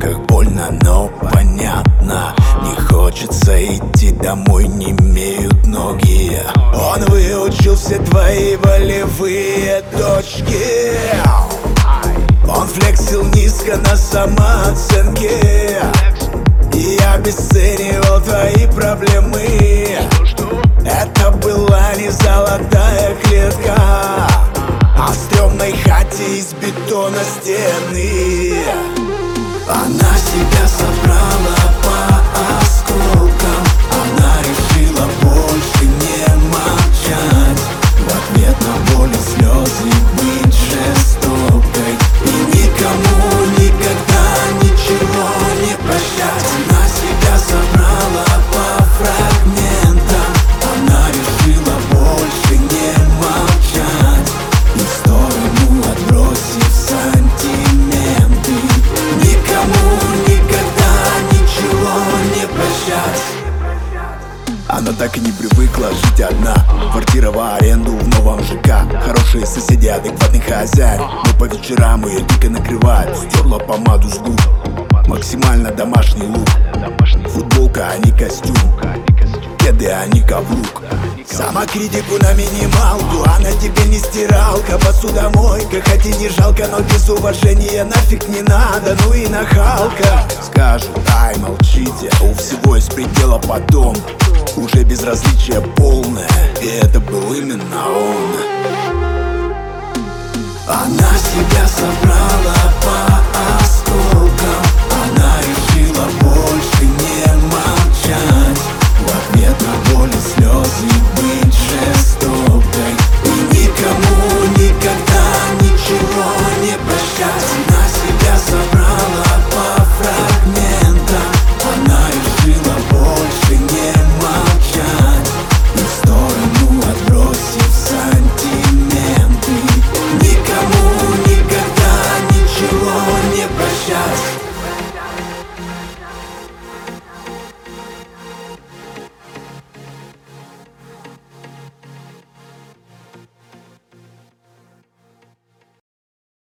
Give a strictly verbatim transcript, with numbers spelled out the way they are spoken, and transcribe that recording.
как больно, но понятно. Не хочется идти домой, не имеют ноги. Он выучил все твои волевые точки. Он флексил низко на самооценке. И я обесценивал твои проблемы. Это была не золотая клетка, а в стрёмной хате из бетона стены. Она себя собрала по осколкам. Она решила больше не молчать. В ответ на боль и слезы быть жестокой и никому никогда ничего не прощать. Она себя собрала по фрагментам. Она решила больше не молчать и в сторону отбросив сантименты. Никому никогда ничего не прощать. Она так и не привыкла жить одна. Квартира в аренду в новом ЖК. Хорошие соседи, адекватный хозяин. Но по вечерам ее дико накрывает. Стерла помаду с губ. Максимально домашний лук. Футболка, а не костюм. Кеды, а не каблук. Самокритику на минималку. Она тебе не стиралка, посудомойка. Хоть и не жалко, но без уважения нафиг не надо. Ну и нахалка. Скажут, ай, молчите, у всего есть предела потом. Уже безразличие полное, и это был именно он. Она себя собрала по